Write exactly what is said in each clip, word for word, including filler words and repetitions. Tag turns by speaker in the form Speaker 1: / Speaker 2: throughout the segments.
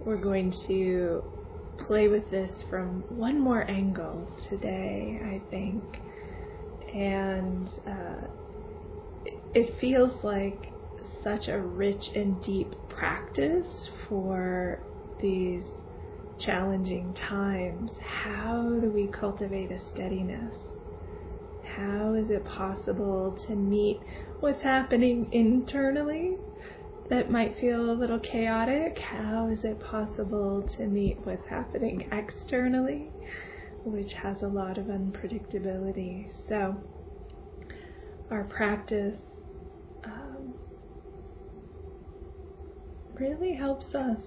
Speaker 1: we're going to play with this from one more angle today, I think. And uh, it feels like such a rich and deep practice for these challenging times. How do we cultivate a steadiness? How is it possible to meet what's happening internally that might feel a little chaotic? How is it possible to meet what's happening externally, which has a lot of unpredictability? So our practice um, really helps us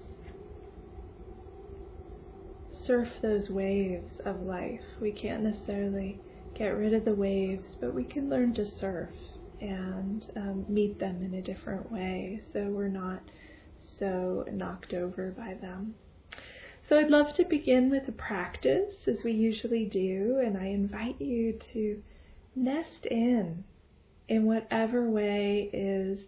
Speaker 1: surf those waves of life. We can't necessarily get rid of the waves, but we can learn to surf and um, meet them in a different way so we're not so knocked over by them. So I'd love to begin with a practice as we usually do, and I invite you to nest in in whatever way is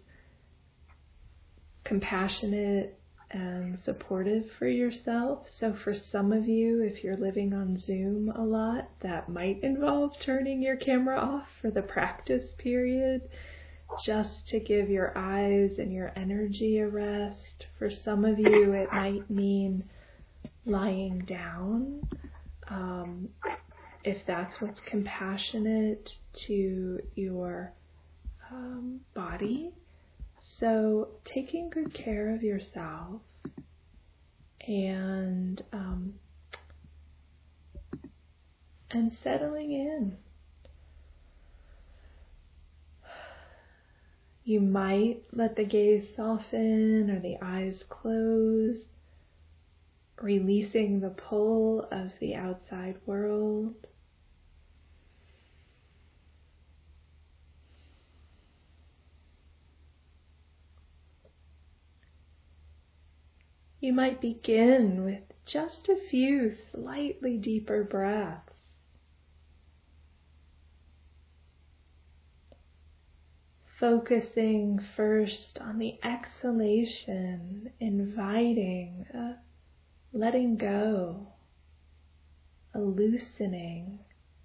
Speaker 1: compassionate and supportive for yourself. So for some of you, if you're living on Zoom a lot, that might involve turning your camera off for the practice period, just to give your eyes and your energy a rest. For some of you, it might mean lying down, um, if that's what's compassionate to your um, body. So taking good care of yourself and um, and settling in. You might let the gaze soften or the eyes close, releasing the pull of the outside world. You might begin with just a few slightly deeper breaths. Focusing first on the exhalation, inviting a letting go, a loosening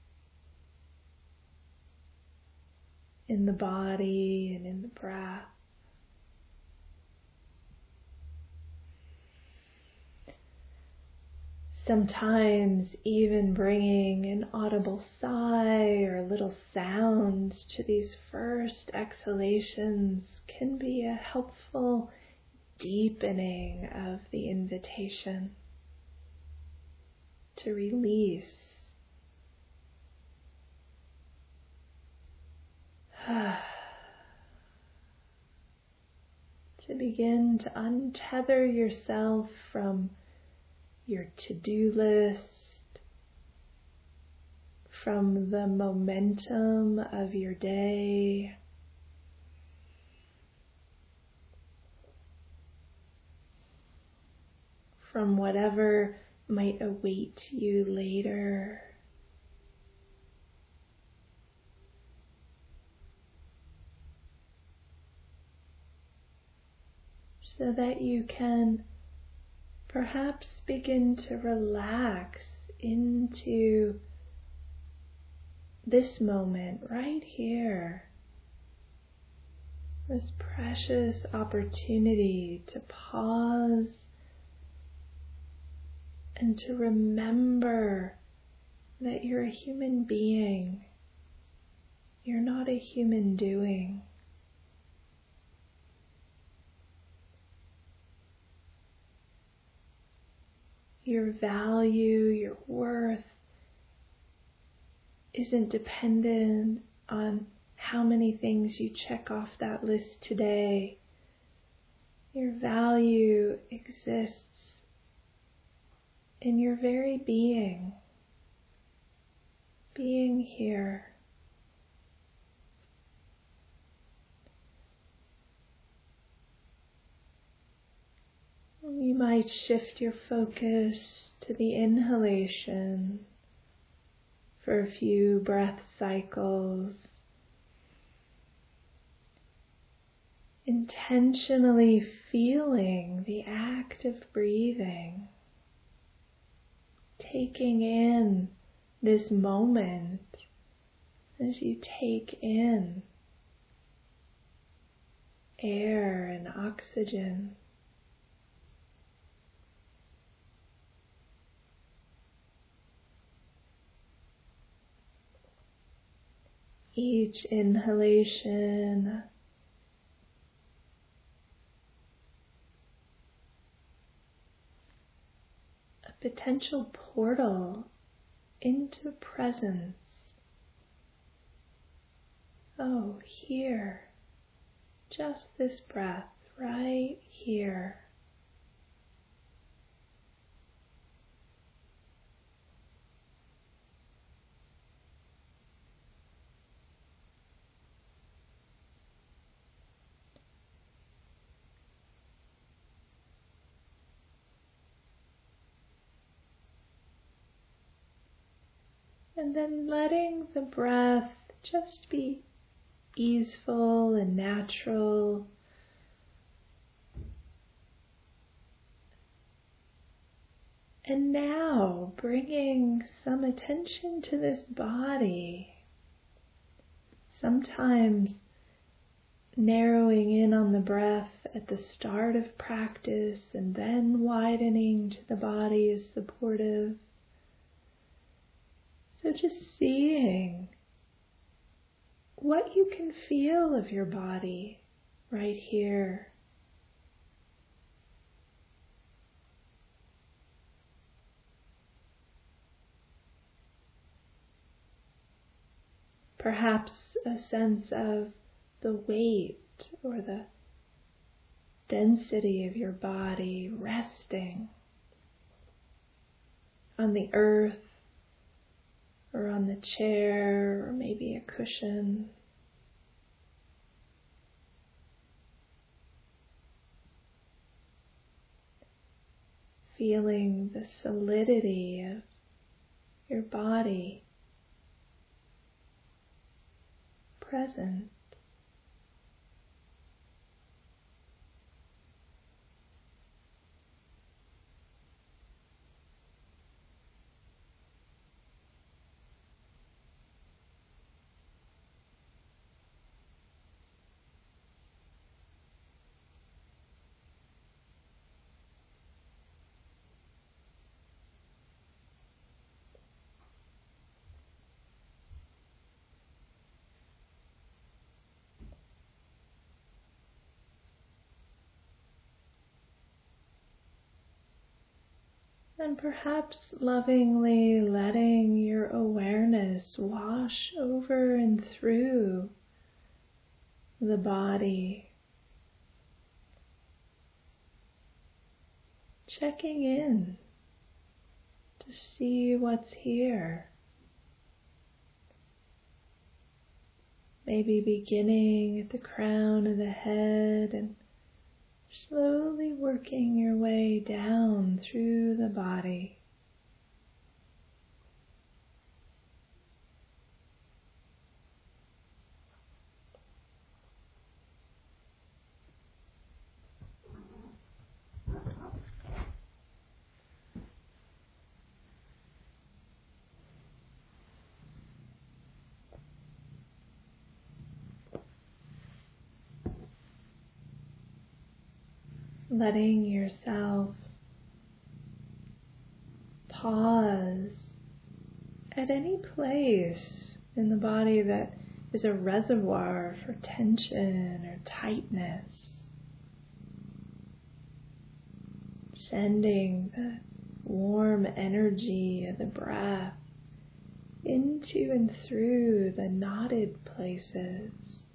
Speaker 1: in the body and in the breath. Sometimes even bringing an audible sigh or little sounds to these first exhalations can be a helpful deepening of the invitation to release. To begin to untether yourself from your to-do list, from the momentum of your day, from whatever might await you later. So that you can perhaps begin to relax into this moment right here, this precious opportunity to pause and to remember that you're a human being. You're not a human doing. Your value, your worth isn't dependent on how many things you check off that list today. Your value exists in your very being, being here. You might shift your focus to the inhalation for a few breath cycles, intentionally feeling the act of of breathing, taking in this moment as you take in air and oxygen. Each inhalation a potential portal into presence. Oh, here, just this breath right here. And then letting the breath just be easeful and natural. And now bringing some attention to this body. Sometimes narrowing in on the breath at the start of practice and then widening to the body is supportive. So just seeing what you can feel of your body right here. Perhaps a sense of the weight or the density of your body resting on the earth or on the chair or maybe a cushion. Feeling the solidity of your body present. And perhaps lovingly letting your awareness wash over and through the body. Checking in to see what's here. Maybe beginning at the crown of the head and slowly working your way down through the body. Letting yourself pause at any place in the body that is a reservoir for tension or tightness. Sending the warm energy of the breath into and through the knotted places.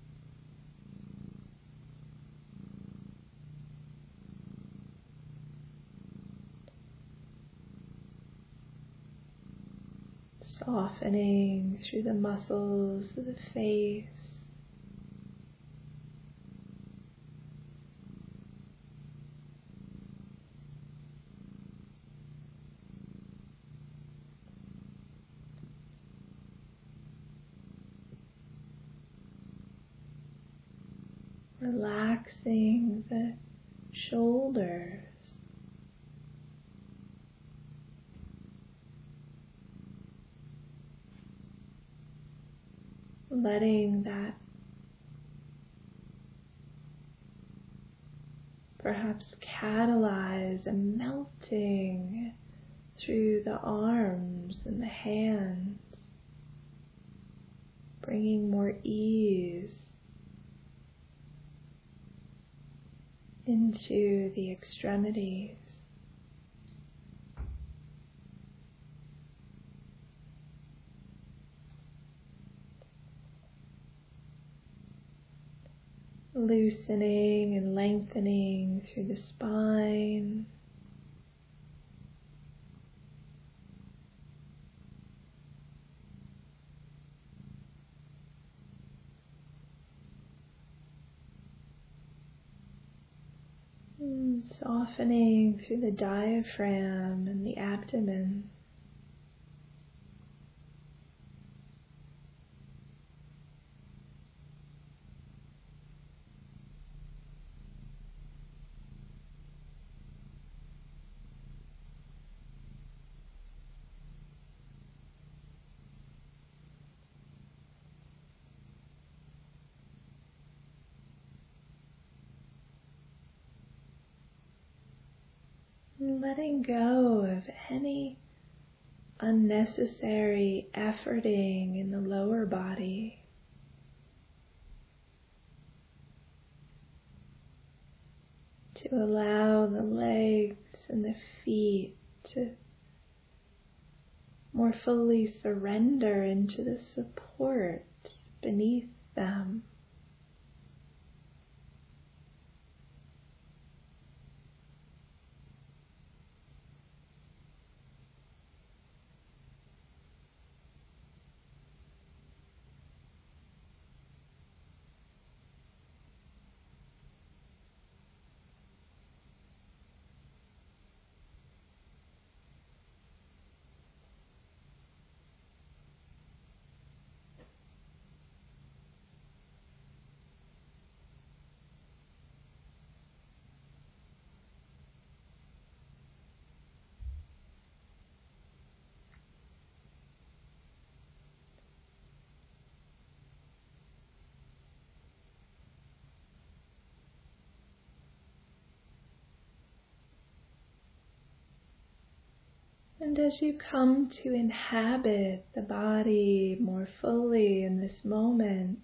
Speaker 1: Softening through the muscles of the face. Relaxing the shoulders letting that perhaps catalyze a melting through the arms and the hands, bringing more ease into the extremities. Loosening and lengthening through the spine. And softening through the diaphragm and the abdomen. Letting go of any unnecessary efforting in the lower body. To allow the legs and the feet to more fully surrender into the support beneath them. And as you come to inhabit the body more fully in this moment,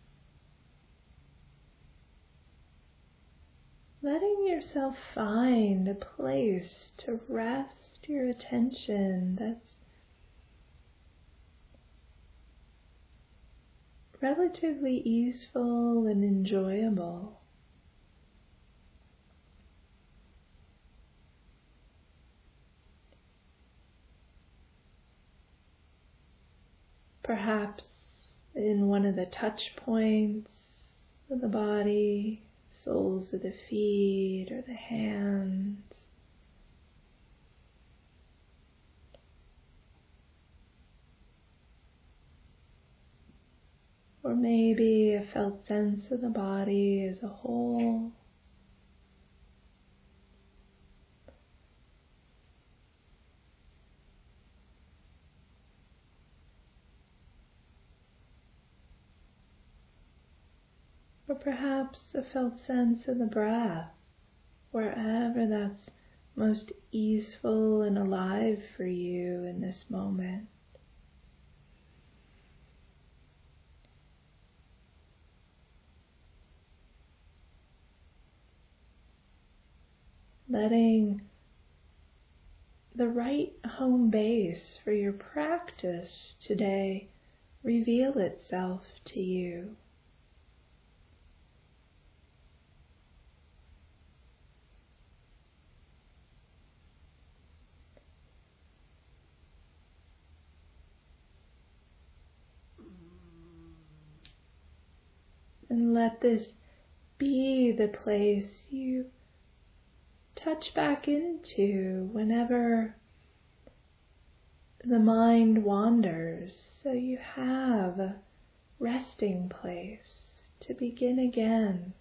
Speaker 1: letting yourself find a place to rest your attention that's relatively easeful and enjoyable. Perhaps in one of the touch points of the body, soles of the feet or the hands. Or maybe a felt sense of the body as a whole. Or perhaps a felt sense of the breath, wherever that's most easeful and alive for you in this moment. Letting the right home base for your practice today reveal itself to you. And let this be the place you touch back into whenever the mind wanders, so you have a resting place to begin again.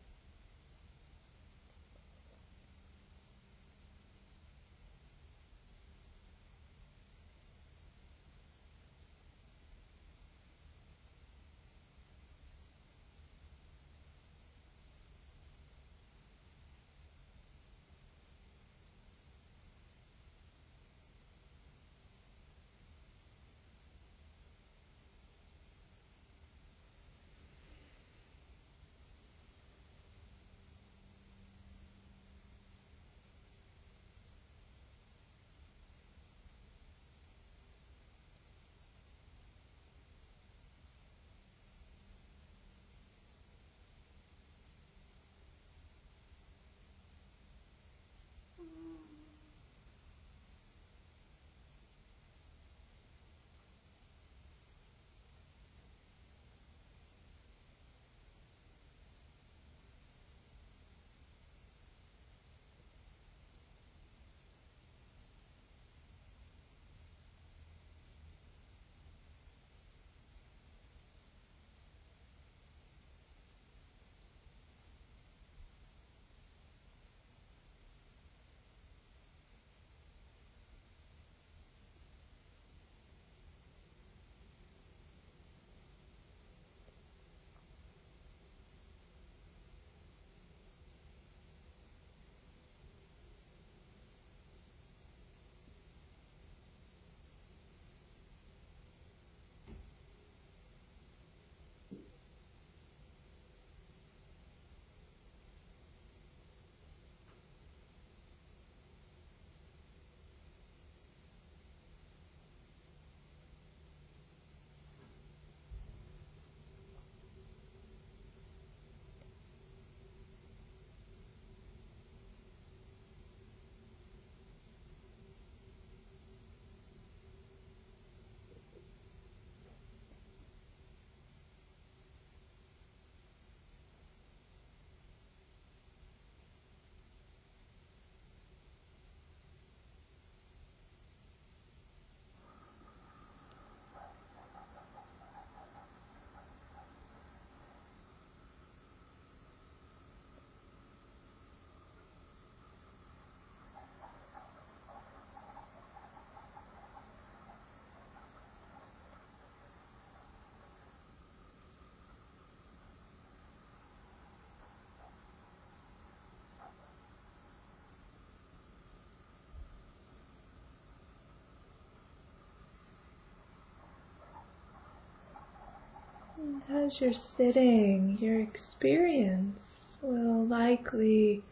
Speaker 1: As you're sitting, your experience will likely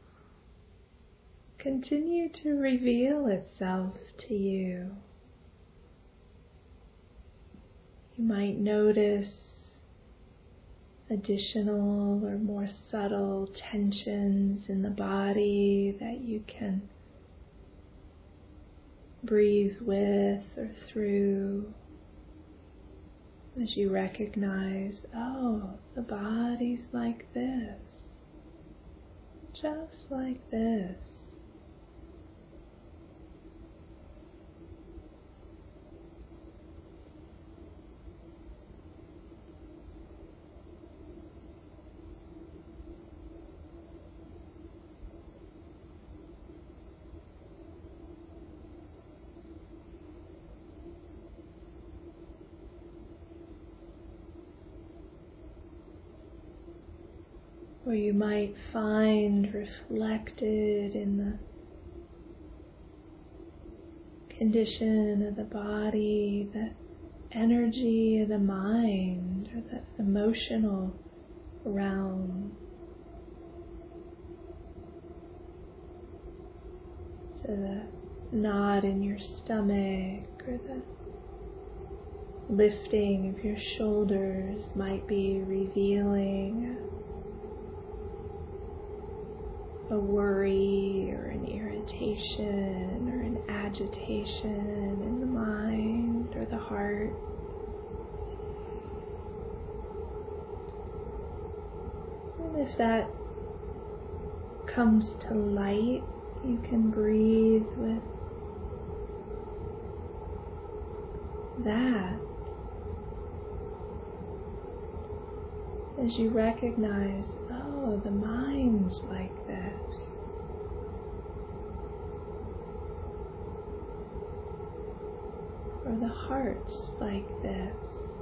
Speaker 1: continue to reveal itself to you. You might notice additional or more subtle tensions in the body that you can breathe with or through. As you recognize, oh, the body's like this, just like this. Or you might find reflected in the condition of the body, the energy of the mind, or the emotional realm. So the knot in your stomach or the lifting of your shoulders might be revealing a worry or an irritation or an agitation in the mind or the heart. And if that comes to light, you can breathe with that as you recognize, oh, the mind's like this. Or the heart's like this.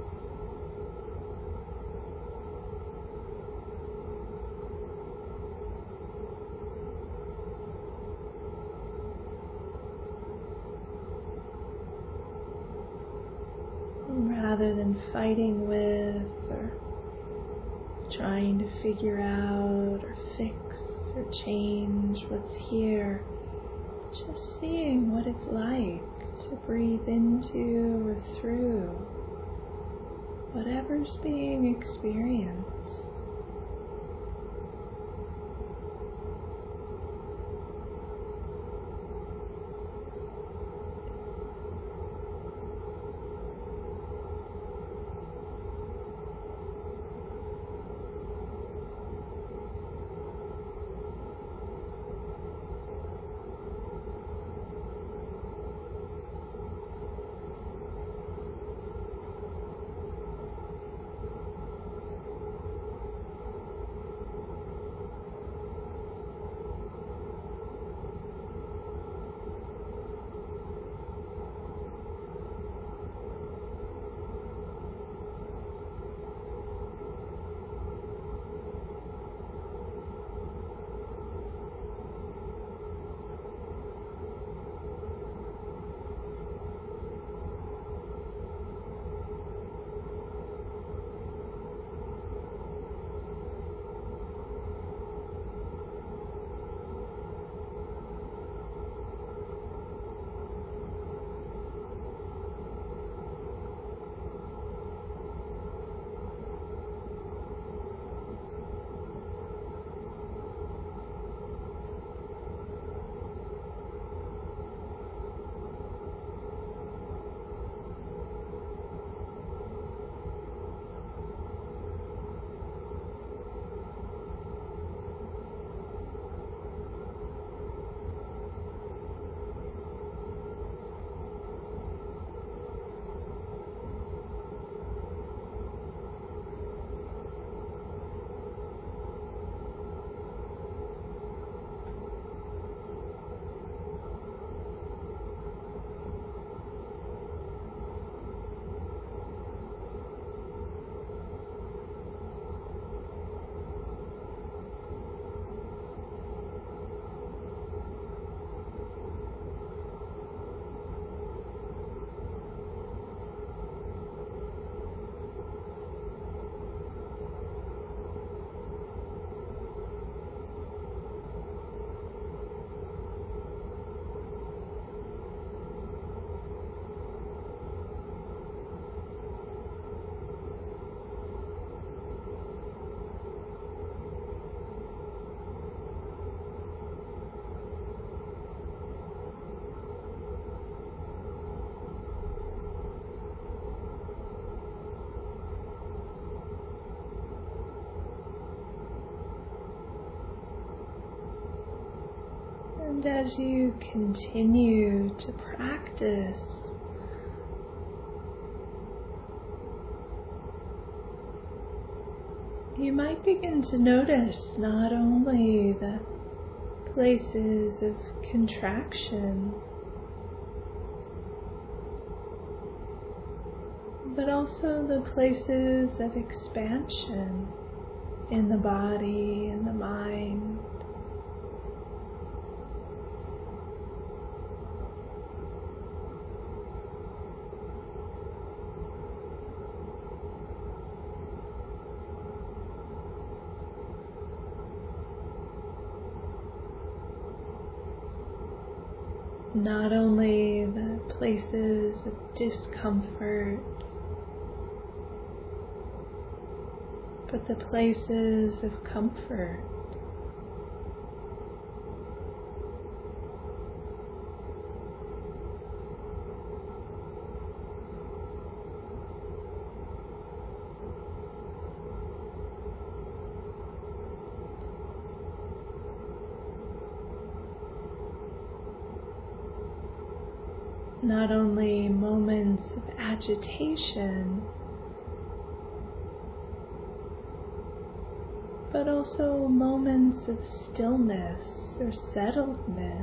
Speaker 1: And rather than fighting with or trying to figure out or fix or change what's here, just seeing what it's like to breathe into or through whatever's being experienced. And as you continue to practice, you might begin to notice not only the places of contraction, but also the places of expansion in the body and the mind. Not only the places of discomfort, but the places of comfort. Not only moments of agitation, but also moments of stillness or settledness.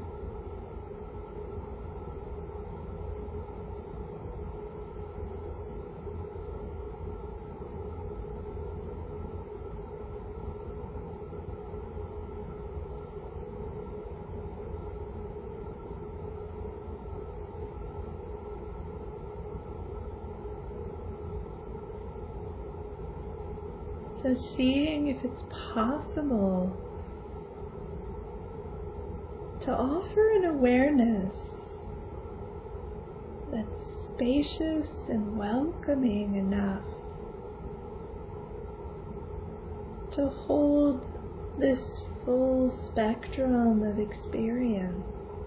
Speaker 1: So seeing if it's possible to offer an awareness that's spacious and welcoming enough to hold this full spectrum of experience.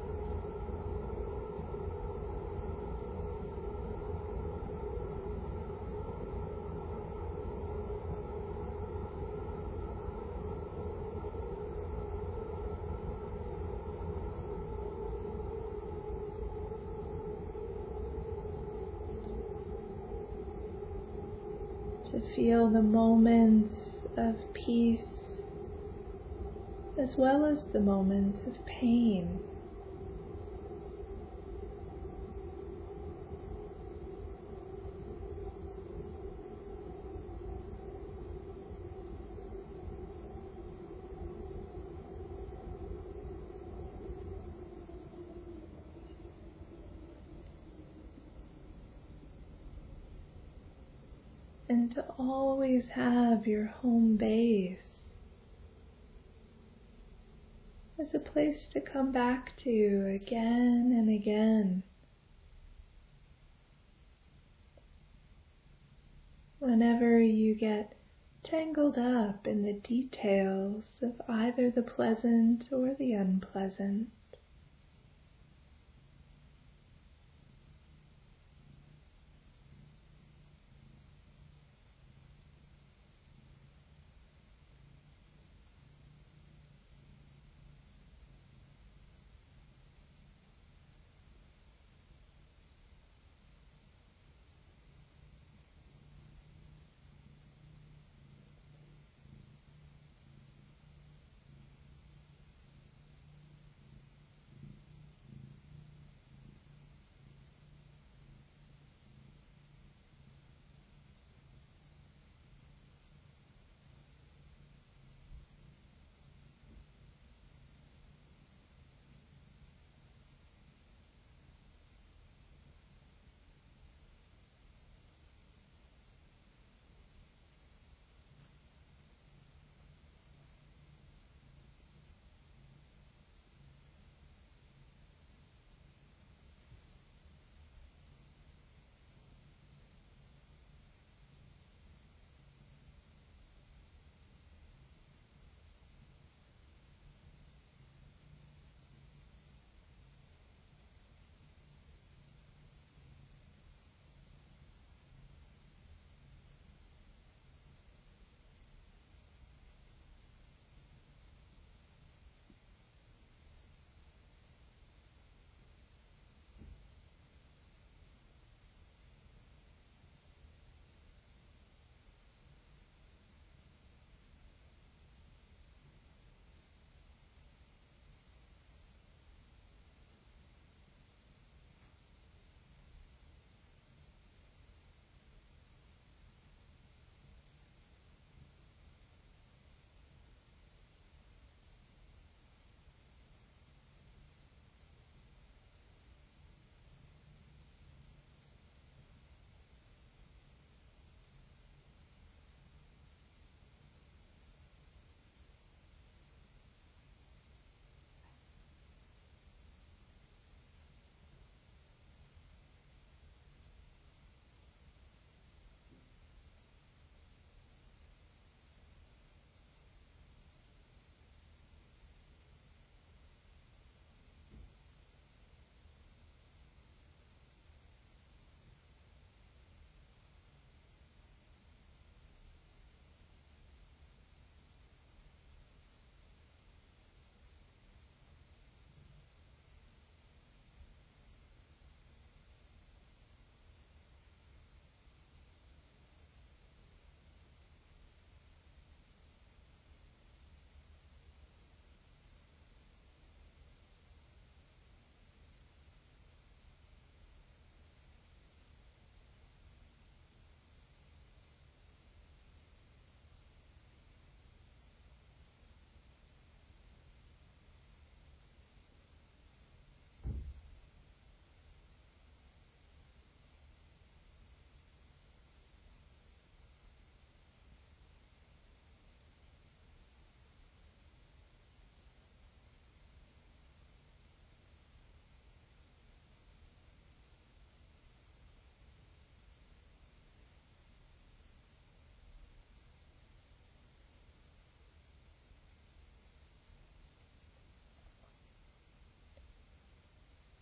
Speaker 1: To feel the moments of peace as well as the moments of pain. And to always have your home base as a place to come back to again and again. Whenever you get tangled up in the details of either the pleasant or the unpleasant.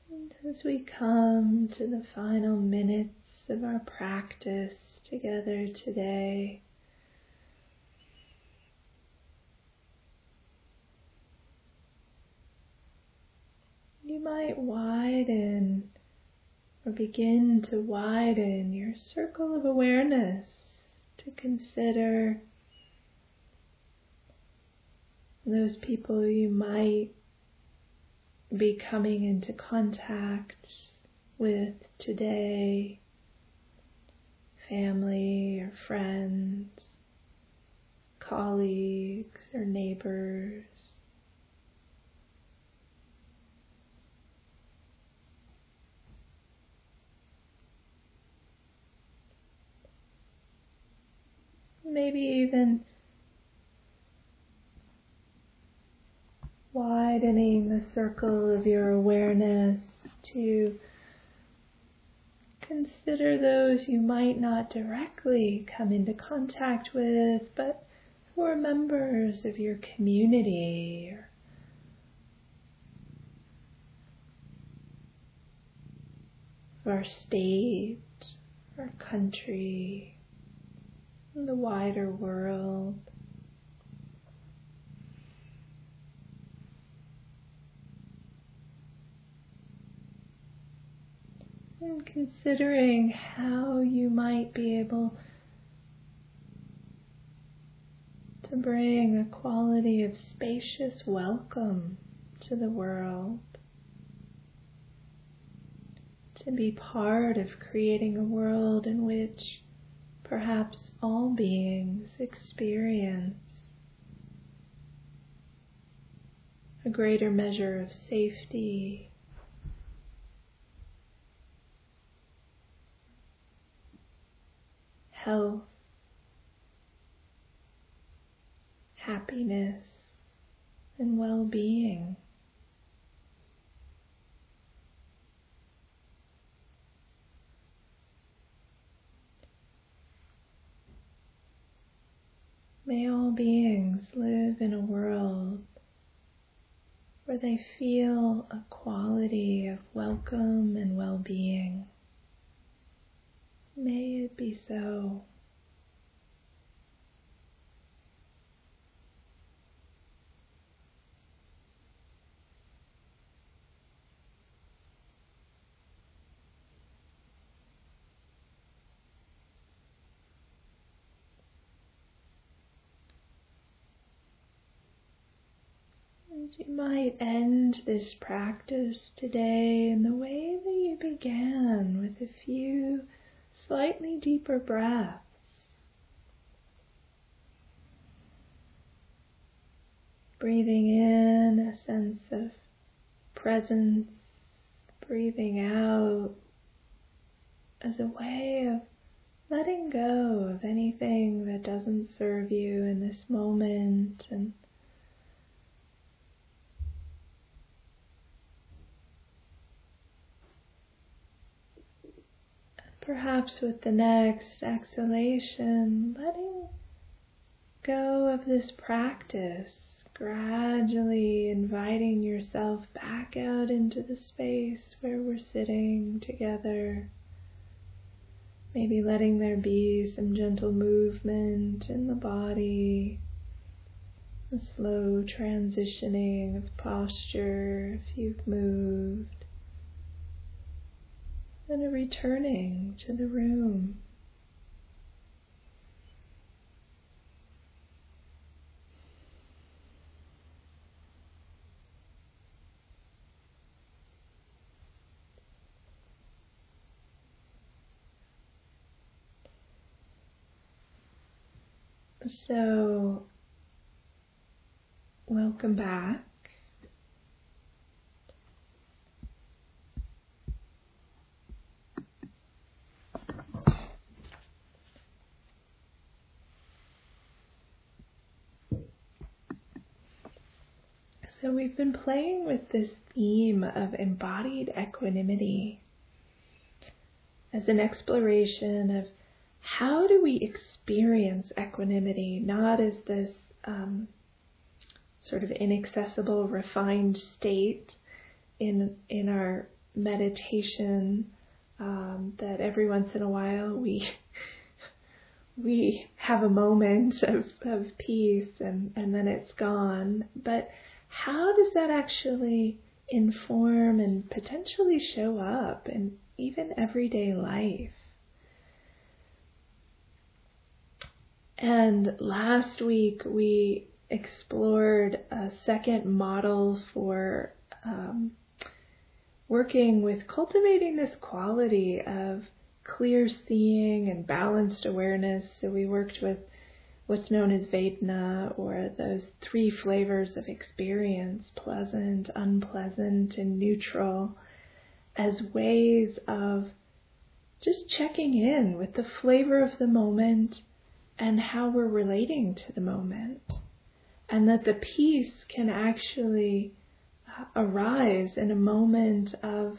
Speaker 1: And as we come to the final minutes of our practice together today, you might widen or begin to widen your circle of awareness to consider those people you might be coming into contact with today, family or friends, colleagues or neighbors. Maybe even widening the circle of your awareness to consider those you might not directly come into contact with, but who are members of your community or of our state, our country, and the wider world. And considering how you might be able to bring a quality of spacious welcome to the world, to be part of creating a world in which perhaps all beings experience a greater measure of safety, health, happiness, and well-being. May all beings live in a world where they feel a quality of welcome and well-being. May it be so. And you might end this practice today in the way that you began, with a few slightly deeper breaths. Breathing in a sense of presence, breathing out as a way of letting go of anything that doesn't serve you in this moment, and perhaps with the next exhalation, letting go of this practice, gradually inviting yourself back out into the space where we're sitting together. Maybe letting there be some gentle movement in the body, a slow transitioning of posture if you've moved, and a returning to the room. So, welcome back. So we've been playing with this theme of embodied equanimity as an exploration of how do we experience equanimity, not as this um, sort of inaccessible, refined state in in our meditation um, that every once in a while we we have a moment of, of peace and, and then it's gone. But how does that actually inform and potentially show up in even everyday life? And last week we explored a second model for um, working with cultivating this quality of clear seeing and balanced awareness. So we worked with what's known as Vedana, or those three flavors of experience, pleasant, unpleasant, and neutral, as ways of just checking in with the flavor of the moment and how we're relating to the moment. And that the peace can actually arise in a moment of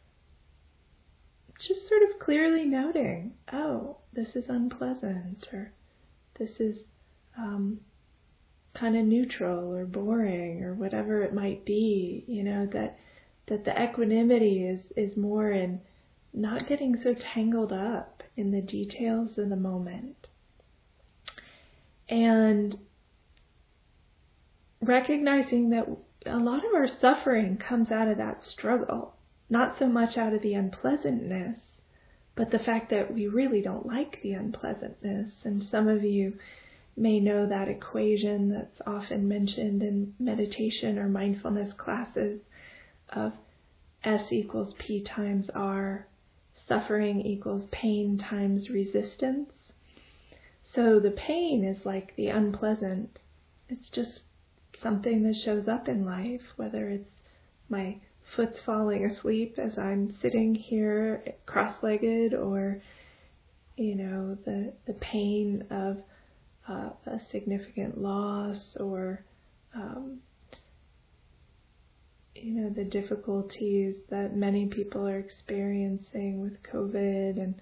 Speaker 1: just sort of clearly noting, oh, this is unpleasant, or this is um, kind of neutral or boring, or whatever it might be. You know, that that the equanimity is, is more in not getting so tangled up in the details of the moment. And recognizing that a lot of our suffering comes out of that struggle, not so much out of the unpleasantness, but the fact that we really don't like the unpleasantness. And some of you may know that equation that's often mentioned in meditation or mindfulness classes of S equals P times R, suffering equals pain times resistance. So the pain is like the unpleasant. It's just something that shows up in life, whether it's my foot's falling asleep as I'm sitting here cross-legged, or, you know, the, the pain of uh, a significant loss, or, um, you know, the difficulties that many people are experiencing with COVID. And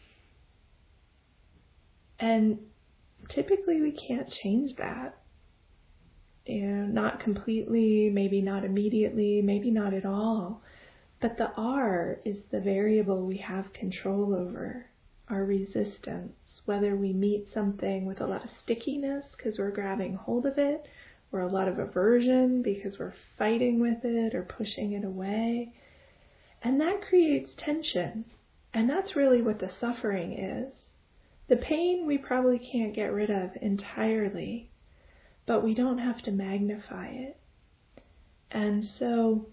Speaker 1: And typically we can't change that. You know, not completely, maybe not immediately, maybe not at all. But the R is the variable we have control over, our resistance. Whether we meet something with a lot of stickiness because we're grabbing hold of it, or a lot of aversion because we're fighting with it or pushing it away. And that creates tension. And that's really what the suffering is. The pain we probably can't get rid of entirely, but we don't have to magnify it. And so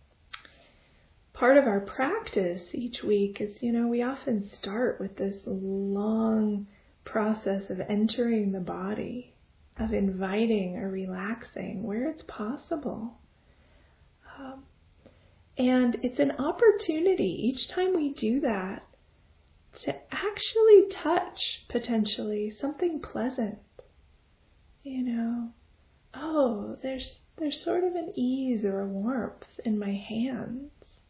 Speaker 1: part of our practice each week is, you know, we often start with this long process of entering the body, of inviting or relaxing where it's possible. Um, and it's an opportunity each time we do that to actually touch, potentially, something pleasant. You know, oh, there's there's sort of an ease or a warmth in my hands.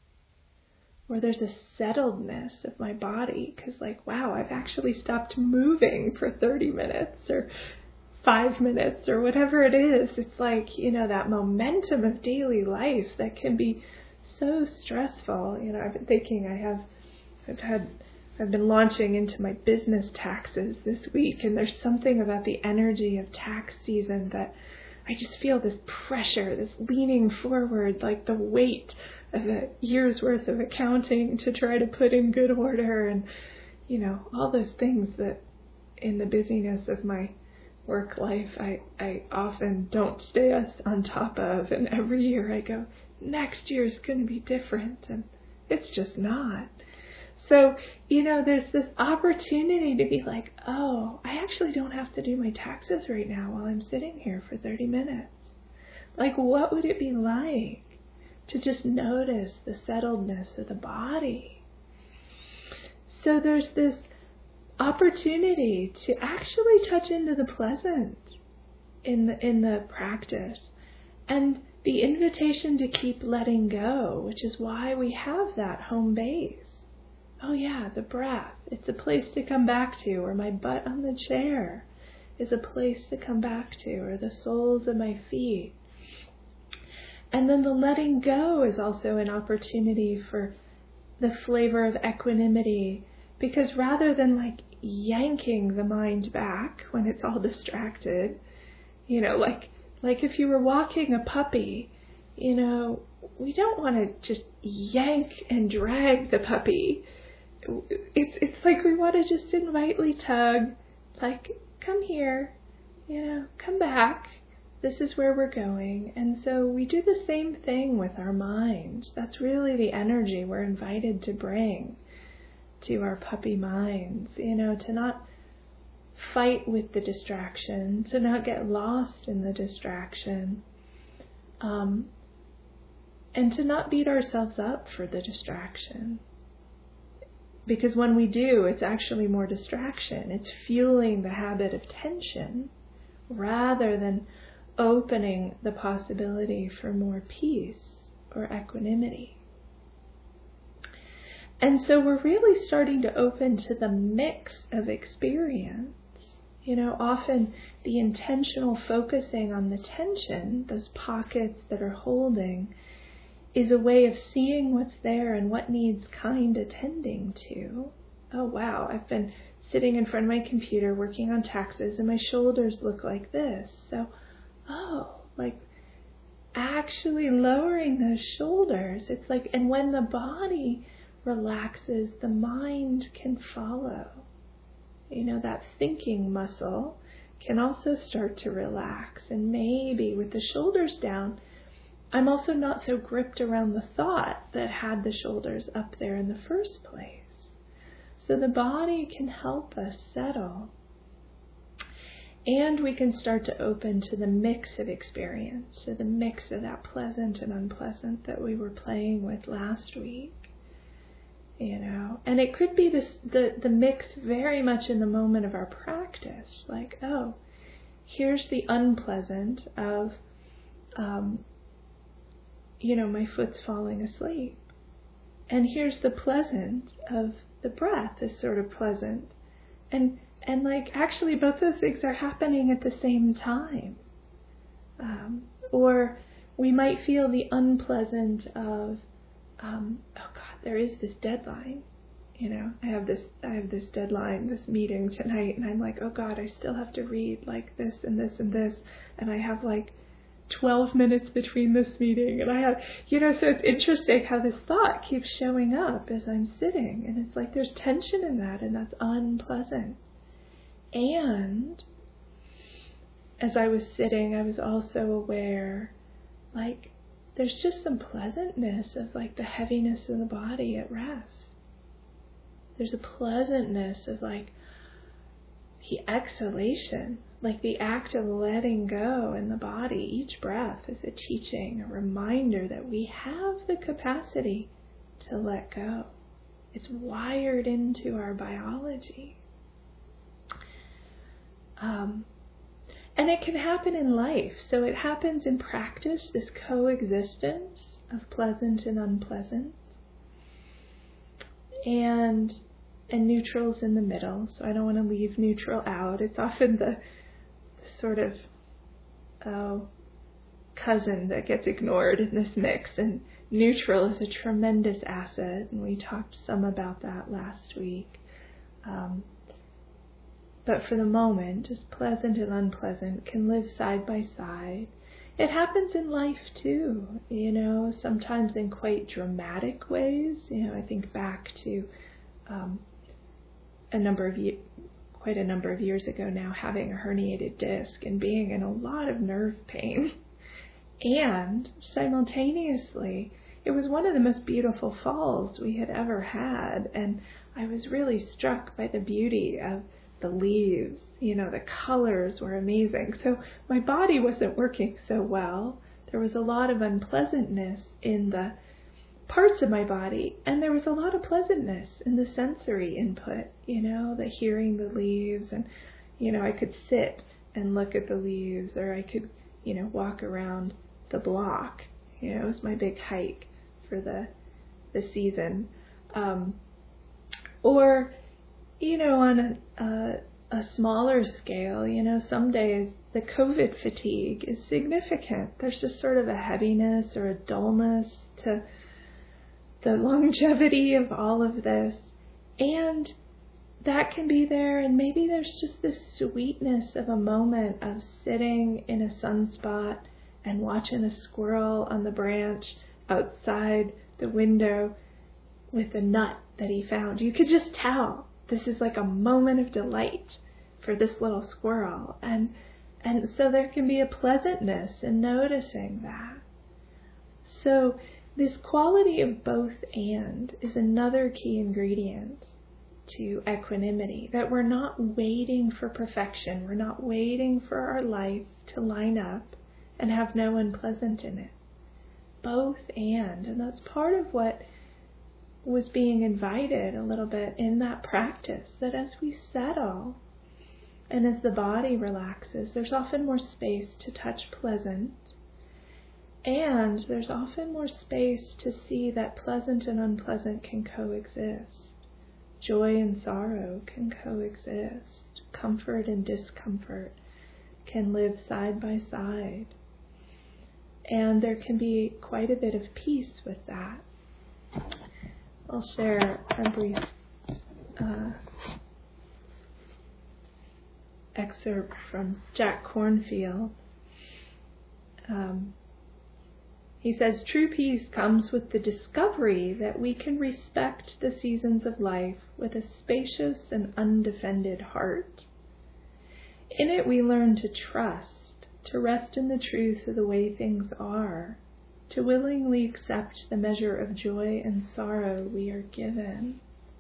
Speaker 1: Or there's a settledness of my body, because like, wow, I've actually stopped moving for thirty minutes or five minutes or whatever it is. It's like, you know, that momentum of daily life that can be so stressful. You know, I've been thinking I have, I've had, I've been launching into my business taxes this week, and there's something about the energy of tax season that I just feel this pressure, this leaning forward, like the weight of a year's worth of accounting to try to put in good order, and, you know, all those things that in the busyness of my work life I, I often don't stay on top of. And every year I go, next year's going to be different, and it's just not. So, you know, there's this opportunity to be like, oh, I actually don't have to do my taxes right now while I'm sitting here for thirty minutes. Like, what would it be like to just notice the settledness of the body? So there's this opportunity to actually touch into the pleasant in the, in the practice, and the invitation to keep letting go, which is why we have that home base. Oh yeah, the breath. It's a place to come back to, or my butt on the chair is a place to come back to, or the soles of my feet. And then the letting go is also an opportunity for the flavor of equanimity, because rather than like yanking the mind back when it's all distracted, you know, like like if you were walking a puppy, you know, we don't want to just yank and drag the puppy. It's it's like we want to just lightly tug, like, come here, you know, come back. This is where we're going. And so we do the same thing with our mind. That's really the energy we're invited to bring to our puppy minds, you know, to not fight with the distraction, to not get lost in the distraction, um, and to not beat ourselves up for the distraction. Because when we do, it's actually more distraction. It's fueling the habit of tension rather than opening the possibility for more peace or equanimity. And so we're really starting to open to the mix of experience. You know, often the intentional focusing on the tension, those pockets that are holding, is a way of seeing what's there and what needs kind attending to. Oh wow, I've been sitting in front of my computer working on taxes and my shoulders look like this. So, oh, like actually lowering those shoulders. It's like, and when the body relaxes, the mind can follow. You know, that thinking muscle can also start to relax. And maybe with the shoulders down, I'm also not so gripped around the thought that had the shoulders up there in the first place. So the body can help us settle. And we can start to open to the mix of experience, so the mix of that pleasant and unpleasant that we were playing with last week. You know, and it could be this the, the mix very much in the moment of our practice, like, oh, here's the unpleasant of, um, you know, my foot's falling asleep. And here's the pleasant of the breath is sort of pleasant. And and like actually both those things are happening at the same time. Um, or we might feel the unpleasant of, um, oh God, there is this deadline. You know, I have this I have this deadline, this meeting tonight, and I'm like, oh God, I still have to read like this and this and this, and I have like twelve minutes between this meeting, and I have, you know, so it's interesting how this thought keeps showing up as I'm sitting, and it's like there's tension in that, and that's unpleasant. And as I was sitting, I was also aware, like, there's just some pleasantness of like the heaviness of the body at rest. There's a pleasantness of like the exhalation, like the act of letting go in the body. Each breath is a teaching, a reminder that we have the capacity to let go. It's wired into our biology. Um, and it can happen in life. So it happens in practice, this coexistence of pleasant and unpleasant. And and neutral's in the middle, so I don't want to leave neutral out. It's often the, the sort of oh, cousin that gets ignored in this mix, and neutral is a tremendous asset, and we talked some about that last week. Um, but for the moment, just pleasant and unpleasant can live side by side. It happens in life too, you know, sometimes in quite dramatic ways. You know, I think back to um, a number of ye- quite a number of years ago now, having a herniated disc and being in a lot of nerve pain. And simultaneously, it was one of the most beautiful falls we had ever had. And I was really struck by the beauty of the leaves. You know, the colors were amazing. So my body wasn't working so well. There was a lot of unpleasantness in the parts of my body, and there was a lot of pleasantness in the sensory input, you know, the hearing the leaves, and, you know, I could sit and look at the leaves, or I could, you know, walk around the block. You know, it was my big hike for the the season. Um, or, you know, on a, a, a smaller scale, you know, some days the COVID fatigue is significant. There's just sort of a heaviness or a dullness to the longevity of all of this. And that can be there, and maybe there's just this sweetness of a moment of sitting in a sunspot and watching a squirrel on the branch outside the window with a nut that he found. You could just tell this is like a moment of delight for this little squirrel. And and so there can be a pleasantness in noticing that. So this quality of both and is another key ingredient to equanimity, that we're not waiting for perfection. We're not waiting for our life to line up and have no unpleasant in it. Both and. And that's part of what was being invited a little bit in that practice, that as we settle and as the body relaxes, there's often more space to touch pleasant, and there's often more space to see that pleasant and unpleasant can coexist. Joy and sorrow can coexist. Comfort and discomfort can live side by side. And there can be quite a bit of peace with that. I'll share a brief uh, excerpt from Jack Kornfield. Um, He says, true peace comes with the discovery that we can respect the seasons of life with a spacious and undefended heart. In it we learn to trust, to rest in the truth of the way things are, to willingly accept the measure of joy and sorrow we are given.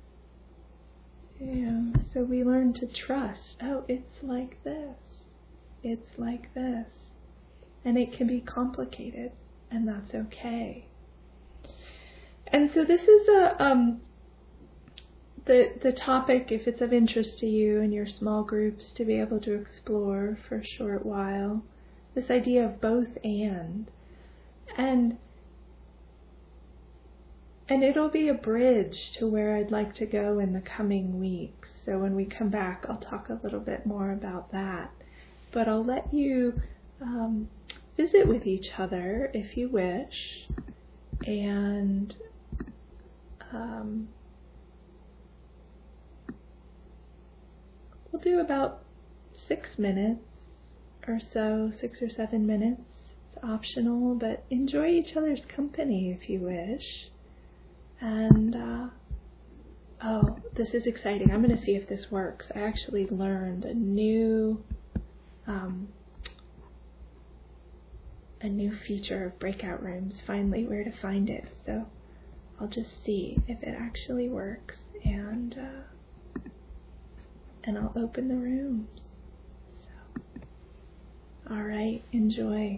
Speaker 1: Yeah, so we learn to trust, oh, it's like this, it's like this. And it can be complicated. And that's okay. And so this is a um, the the topic, if it's of interest to you and your small groups, to be able to explore for a short while. This idea of both and, and and it'll be a bridge to where I'd like to go in the coming weeks. So when we come back, I'll talk a little bit more about that. But I'll let you Um, visit with each other if you wish, and um, we'll do about six minutes or so, six or seven minutes. It's optional, but enjoy each other's company if you wish. And uh, oh, this is exciting. I'm going to see if this works. I actually learned a new um, a new feature of breakout rooms, finally, where to find it. So I'll just see if it actually works, and uh, and I'll open the rooms. So, all right, enjoy.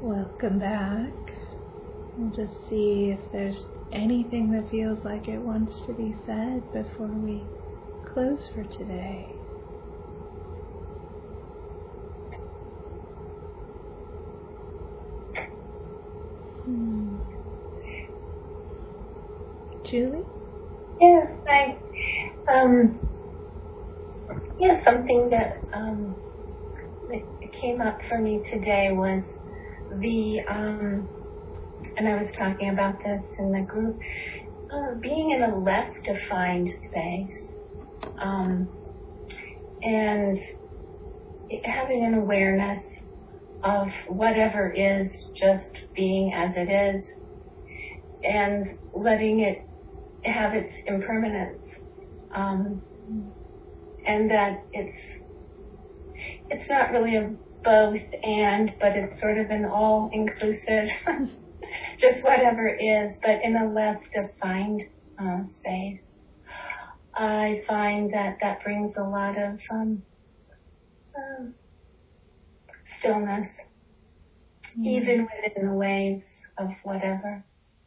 Speaker 1: Welcome back. We'll just see if there's anything that feels like it wants to be said before we close for today. Hmm. Julie?
Speaker 2: Yes, I, um, yeah, something that, um, that came up for me today was the, um, and I was talking about this in the group, uh, being in a less defined space, um, and having an awareness of whatever is just being as it is, and letting it have its impermanence, um, and that it's it's not really a both and, but it's sort of an all-inclusive, just whatever is, but in a less defined uh, space. I find that that brings a lot of um, um, stillness, mm. even within the waves of whatever.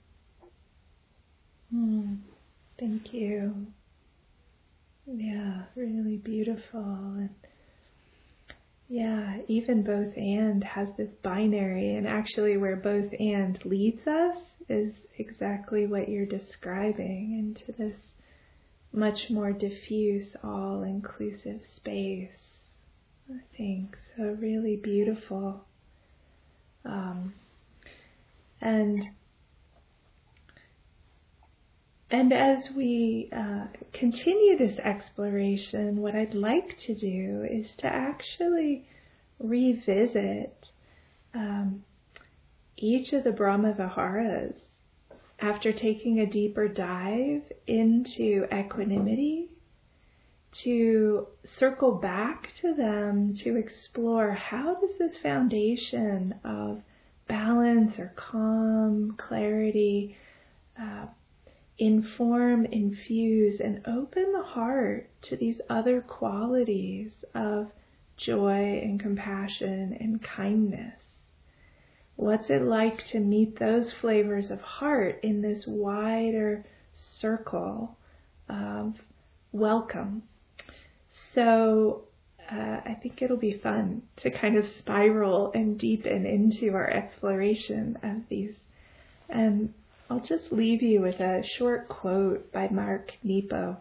Speaker 1: Mm. Thank you. Yeah, really beautiful. And yeah, even both and has this binary, and actually where both and leads us is exactly what you're describing, into this much more diffuse, all-inclusive space, I think. So really beautiful. Um, and And as we uh, continue this exploration, what I'd like to do is to actually revisit um, each of the Brahma Viharas after taking a deeper dive into equanimity, to circle back to them to explore how does this foundation of balance or calm, clarity, uh, inform, infuse, and open the heart to these other qualities of joy and compassion and kindness. What's it like to meet those flavors of heart in this wider circle of welcome? So uh, I think it'll be fun to kind of spiral and deepen into our exploration of these. And I'll just leave you with a short quote by Mark Nepo.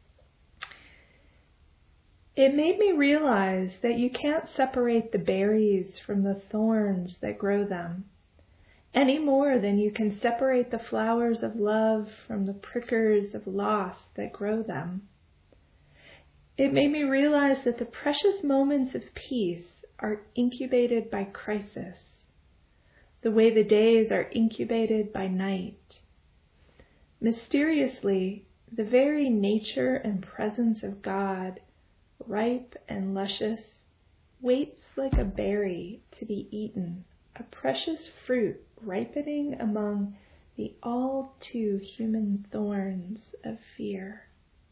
Speaker 1: It made me realize that you can't separate the berries from the thorns that grow them, any more than you can separate the flowers of love from the prickers of loss that grow them. It made me realize that the precious moments of peace are incubated by crisis, the way the days are incubated by night. Mysteriously, the very nature and presence of God, ripe and luscious, waits like a berry to be eaten, a precious fruit ripening among the all too human thorns of fear.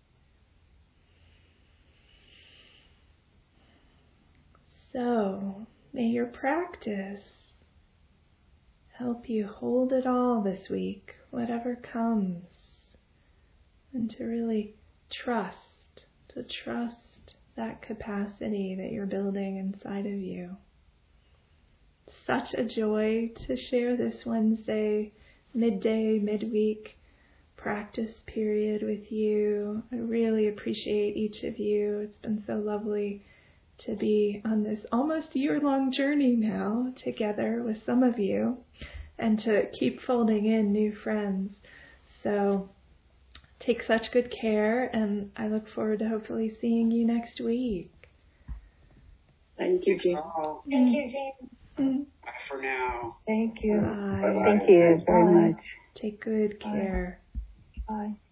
Speaker 1: So, may your practice help you hold it all this week, whatever comes, and to really trust, to trust that capacity that you're building inside of you. Such a joy to share this Wednesday, midday, midweek practice period with you. I really appreciate each of you. It's been so lovely to be on this almost year-long journey now together with some of you, and to keep folding in new friends. So take such good care, and I look forward to hopefully seeing you next week.
Speaker 3: Thank you, Jean.
Speaker 2: Oh, thank you, Jean.
Speaker 1: Mm-hmm.
Speaker 3: Bye for now.
Speaker 2: Thank you.
Speaker 1: Bye.
Speaker 3: Bye-bye.
Speaker 2: Thank you very
Speaker 1: Bye.
Speaker 2: much.
Speaker 1: Take good care.
Speaker 2: Bye. Bye.